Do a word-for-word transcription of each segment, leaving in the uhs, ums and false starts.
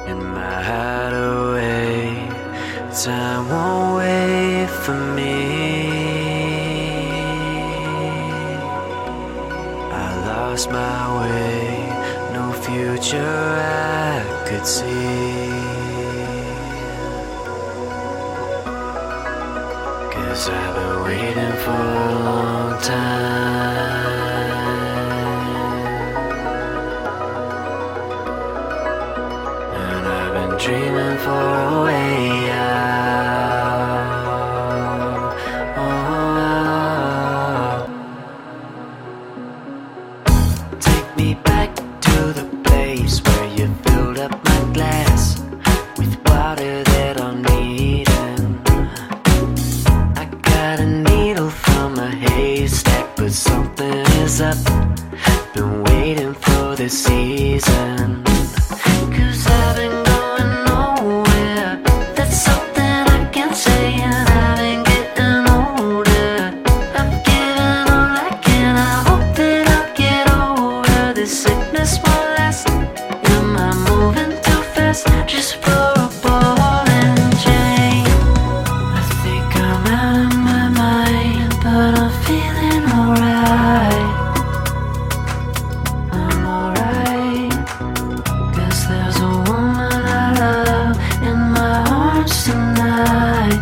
in my hideaway. Time won't wait for me. I lost my way, no future I could see. 'Cause I've been waiting for a long time, and I've been dreaming for a way out. Oh, take me back to the place where you filled up my glass with water that I'm needing. I got a needle from a haystack, but something is up. Been waiting for the season. 'Cause I've been going nowhere. That's something I can say, and I've been getting older. I'm giving all I can. I hope that I'll get over this sickness won't last. Am I moving too fast just for a ball and chain? I think I'm out of my mind, but I'm feeling alright. I'm alright, 'cause there's a woman I love in my arms tonight.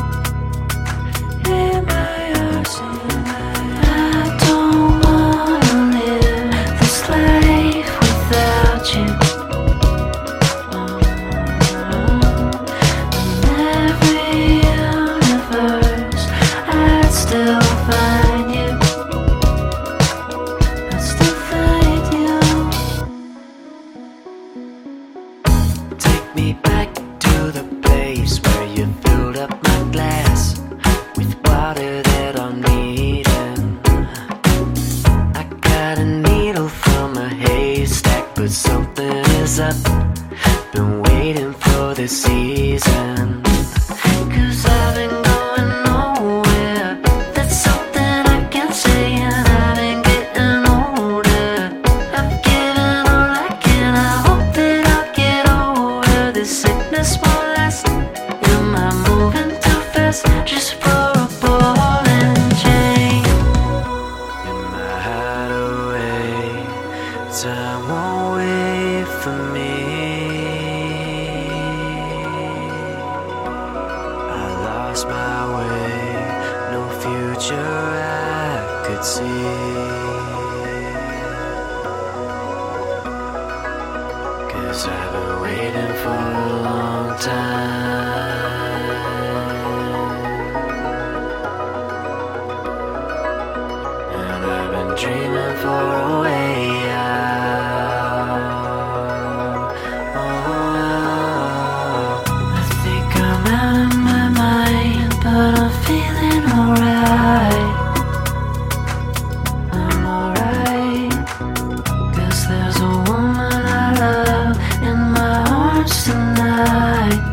In my arms tonight. I don't wanna live this life without you. In every universe, I'd still find you. I'd still find you. Take me back to the place where you filled up my glass with water that I'm needing. I got a needle from a haystack, but something is up. Been waiting for the season. 'Cause I've been going nowhere. That's something I can say, and I've been getting older. I'm giving all I can. I hope that I'll get over this sickness won't last. Am I moving too fast just for a ball and chain? In my hideaway, time won't wait for me. I lost my way, no future I could see. 'Cause I've been waiting for a long time, and I've been dreaming for a way out. Oh, I think I'm out of my mind, but I'm feeling alright. I'm alright, 'cause there's a woman I love in my arms tonight.